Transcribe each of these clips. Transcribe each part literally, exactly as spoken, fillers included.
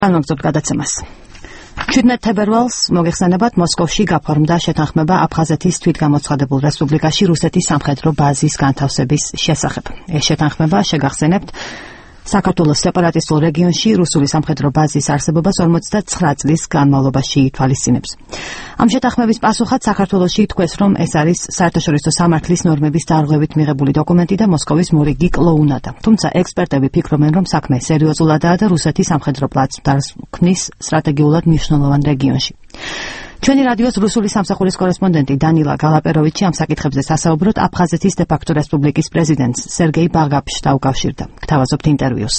განვაგრძობთ გადაცემას. ჩვიდმეტ თებერვალს მოგეხსენებათ მოსკოვში გაფორმდა შეთანხმება აფხაზეთის თვითგამოცხადებულ რესპუბლიკაში რუსეთის სამხედრო ბაზის განთავსების შესახებ. ეს შეთანხმება შეგახსენებთ საქართველოს სეპარატისტულ რეგიონში რუსული სამხედრო ბაზის არსებობას ორმოცდაცხრა წლის განმავლობაში ითვალისწინებს. ამ შეთანხმების პასუხად საქართველოში თქვეს, რომ ეს არის საერთაშორისო სამართლის ნორმების დარღვევით მიღებული დოკუმენტი და მოსკოვის მორიგი კლოუნადა. თუმცა ექსპერტები ფიქრობენ, რომ საქმე სერიოზულადაა და რუსეთი სამხედრო პლაცდარმს ქმნის სტრატეგიულად მნიშვნელოვან რეგიონში. ჩვენი რადიოს რუსული სამსახურის კორესპონდენტი დანილა გალაპეროვიჩი ამ საკითხებზე სასაუბროდ აფხაზეთის დე-ფაქტო რესპუბლიკის პრეზიდენტს სერგეი ბაღაპშს დაუკავშირდა. გთავაზობთ ინტერვიუს.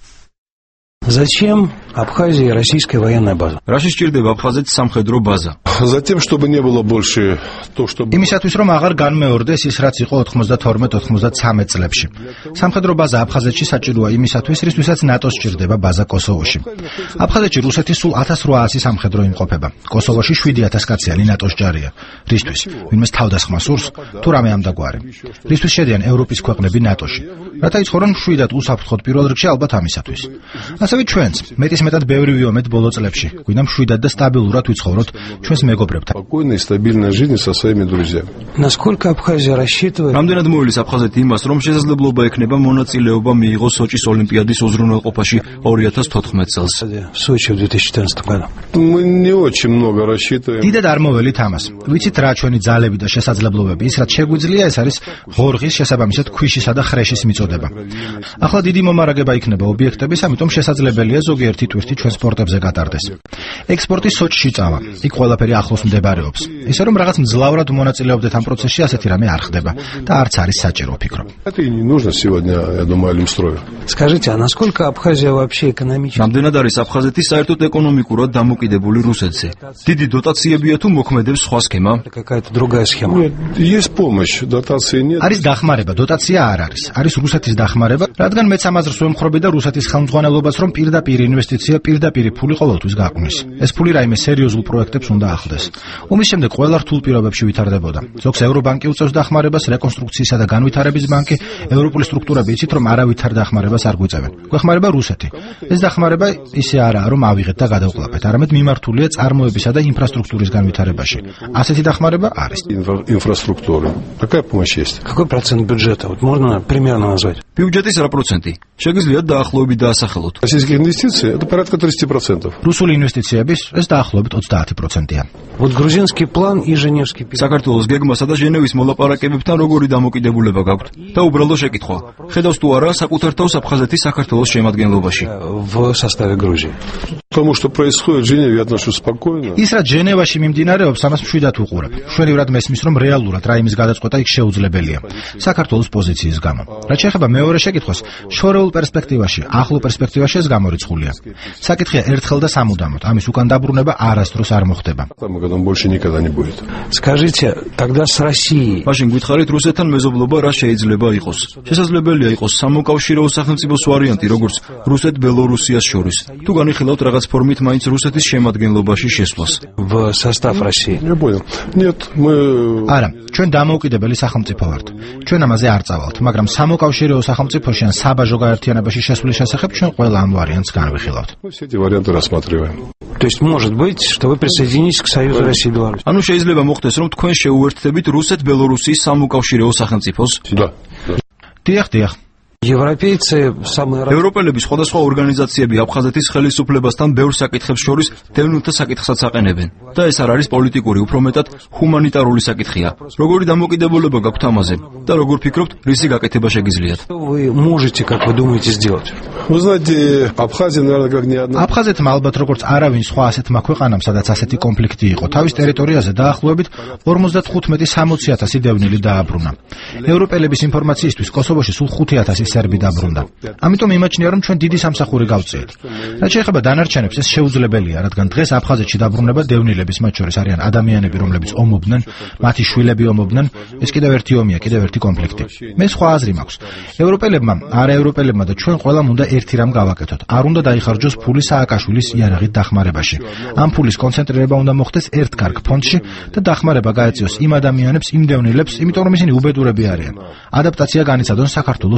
Зачем Абхазии российская военная база? Რაში სჭირდება აფხაზეთის სამხედრო ბაზა? Затем, чтобы не было больше то, что იმისათვის, რომ აღარ განმეორდეს ის, რაც იყო ოთხმოცდათორმეტ ოთხმოცდაცამეტ წლებში. სამხედრო ბაზა აფხაზეთში საჭიროა იმისათვის, რისთვისაც ნატოს სჭირდება ბაზა კოსოვოში. აფხაზეთში რუსეთის სულ ათას რვაასი სამხედრო იმყოფება. კოსოვოში შვიდი ათას კაციანი ნატოს ჯარია. რისთვის? ვინმეს თავდასხმა სურს, თუ რამე ამდაგვარი. რისთვის შედიან ევროპის ქვეყნები ნატოში? რათა იცხოვრონ მშვიდად უსაფრთხოდ პირველ რიგში ალბათ ამისათვის. ასევე ჩვენც მეტის მეტად ბევრი ვიომეთ ბოლო წლებში. გვინდა მშვიდად და სტაბილურად ვიცხოვროთ ჩვენს მეგობრებთან. спокойная и стабильная жизнь со своими друзьями. Насколько Абхазия рассчитывает? რამდენად მოვილის აფხაზეთი იმას, რომ შესაძლებლობა ექნება მონაწილეობა მიიღოს სოჭის ოლიმპიადის უზრუნველყოფაში ორი ათას თოთხმეტ წელს. Сочи в две тысячи четырнадцатом году. Мы не очень много рассчитываем. დიდად არ მოველით ამას. ვიცით რა ჩვენი ძალები და შესაძლებლობები, ის რაც შეგვიძლია, ეს არის ღორღის შესაბამისად ქვიშისა და ხრეშის მიწოდება. ახლა დიდი მომარაგება იქნება ობიექტების, ამიტომ შესაძლებელია ზოგიერთი ტვირთი ჩვენ სპორტებზე გატარდეს. ექსპორტი სოჭში წავა. იქ ყველაფერი ახლოს მდებარეობს. ისე რომ რაღაც მძლავრად მონაწილეობდეთ ამ პროცესში, ასეთი რამე არ ხდება და არც არის საჭირო, ვფიქრობ. Это и не нужно сегодня, я думаю, Алимстрою. Скажите, а насколько Абхазия вообще экономически? რამდენად არის აფხაზეთი საერთოდ ეკონომიკურად დამოკიდებული რუსეთზე? დიდი დოტაციებია თუ მოქმედებს სხვა სქემა? Какая-то другая схема. Нет, есть помощь, дотации нет. არის დახმარება, დოტაცია არ არის. არის რუსეთის დახმარება, რადგან მეც ამაზრს ვემხრობი და რუსეთის ხელმძღვანელობას, რომ პირდაპირ ინვესტიცია, პირდაპირ ფული ყოველთვის გაყვნის. ეს ფული რაიმე სერიოზულ პროექტებს უნდა ახლდეს. ომის შემდეგ ყველა რთულ პირობებში ვითარდებოდა. ზოგს ევრობანკი უწევს დახმარებას, რეკონსტრუქციისა და განვითარების ბანკი, ევროპული სტრუქტურები იცით, რომ არავითარ დახმარებას არ გვიწევენ. გვეხმარება რუსეთი. ეს დახმარება ისე არაა, რომ ავიღეთ და გადავყლაპეთ, არამედ მიმართულია წარმოებისა და ინფრასტრუქტურის განვითარებაში. ასეთი დახმარება არის. Инфраструктура. Такая помощь есть. Какой процент бюджета? Вот можно примерно назвать? ბიუჯეტის რა პროცენტი? შეგიძლიათ დაახლოებით დაასახელოთ. Российские инвестиции это порядка тридцать процентов. რუსული ინვესტიციების ეს დაახლოებით ოცდაათი პროცენტია. Вот грузинский план и женевский переговоры. საქართველოს გეგმასა და ჟენევის მოლაპარაკებებთან როგორი დამოკიდებულება გაქვთ? და უბრალო შეკითხვა. ხედავს თუ არა საკუთარ თავს აფხაზეთის საქართველოს შემადგენლობაში? В составе Грузии. Потому что происходит в Женеве, я отношусь спокойно. ის რაც ჟენევაში მიმდინარეობს, ამას მშვიდად უყურებ. შვენივრად მესმის, რომ რეალურად რაიმის გადაწყვეტა იქ შეუძლებელია. საქართველოს პოზიციის გამო. რაც შეეხება მეორე შეკითხვას, შორეულ პერსპექტივაში, ახლო პერსპექტივაში ეს გამორიცხულია. საკითხია ერთხელ და სამუდამოდ, ამის უკან დაბრუნება არასდროს არ მოხდება. Там годом больше никогда не будет. Скажите, тогда с Россией. მაშინ გითხარით რუსეთთან მეზობლობა რა შეიძლება იყოს? შესაძლებელია იყოს სამოკავშირეო სახელმწიფოს ვარიანტი, როგორც რუსეთ-ბელორუსიას შორის. თუ განიხილავთ რაღაც ფორმით მაინც რუსეთის შემადგენლობაში შესვლას. В состав России. Я понял. Нет, мы არა, ჩვენ დამოუკიდებელი სახელმწიფო ვართ. ჩვენ ამაზე არ წავალთ, მაგრამ სამოკავშირეო სახელმწიფოში ან საბაჟო გაერთიანებაში შესვლის შესახებ ჩვენ ყველა ამ ვარიანტს განვიხილავთ. мы все эти варианты рассматриваем. То есть может быть, что вы присоединитесь к Союзу России и Беларуси? ანუ შეიძლება მოხდეს, რომ თქვენ შეუერთდებით რუსეთ-ბელორუსიის სამოკავშირეო სახელმწიფოს? Да. დიახ, დიახ. Европейцы самые ევროპელები სხვადასხვა ორგანიზაციები აფხაზეთის ხელისუფლებასთან ბევრ საკითხებს შორის დევნილთა საკითხსაც აყენებენ და ეს არ არის პოლიტიკური, უფრო მეტად ჰუმანიტარული საკითხია. როგორი დამოკიდებულება გაქვთ ამაზე და როგორ ფიქრობთ, რისი გაკეთება შეგიძლიათ? Вы можете, как вы думаете, сделать? Вы знаете, Абхазия, наверное, как ни одна. აფხაზეთმა ალბათ როგორც არავინ სხვა ასეთმა ქვეყანამ, სადაც ასეთი კონფლიქტი იყო, თავის ტერიტორიაზე დაახლოებით ორმოცდათხუთმეტი სამოცი ათასი დევნილი დააბრუნა. ევროპელების ინფორმაციისთვის კოსოვოში სულ ხუთი ათასი სერბი დაბრუნდა. ამიტომ იმაჩნია, რომ ჩვენ დიდი სამსახური გავწიეთ. რაც შეეხება დანარჩენებს, ეს შეუძლებელია, რადგან დღეს აფხაზეთში დაბრუნება დევნილების, მათ შორის არიან ადამიანები, რომლებიც ომობდნენ, მათი შვილები ომობდნენ, ეს კიდევ ერთი ომია, კიდევ ერთი კონფლიქტი. მე სხვა აზრი მაქვს. ევროპელებმა, არაევროპელებმა და ჩვენ ყველამ უნდა ერთი რამ გავაკეთოთ. არ უნდა დაიხარჯოს ფული სააკაშვილის იარაღით დახმარებაში. ამ ფულის კონცენტრირება უნდა მოხდეს ერთ კარგ ფონდში და დახმარება გაეწიოს იმ ადამიანებს, იმ დევნილებს, იმიტომ რომ ისინი უბედურები არიან. ადაპტაცია განიცადონ საქართველოს სოციალურ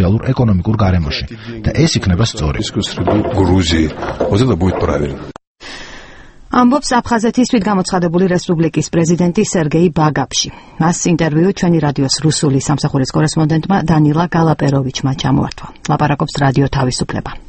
სოციალურ ეკონომიკურ გარემოში და ეს იქნება სწორი. Грузии. Вот это будет правильно. ამბობს აფხაზეთის თვითგამოცხადებული რესპუბლიკის პრეზიდენტი სერგეი ბაგაფში. მას ინტერვიუ ჩვენი რადიოს რუსული სამსახურის კორესპონდენტმა დანილა გალაპეროვიჩმა ჩამოართვა. ლაპარაკობს რადიო თავისუფლება.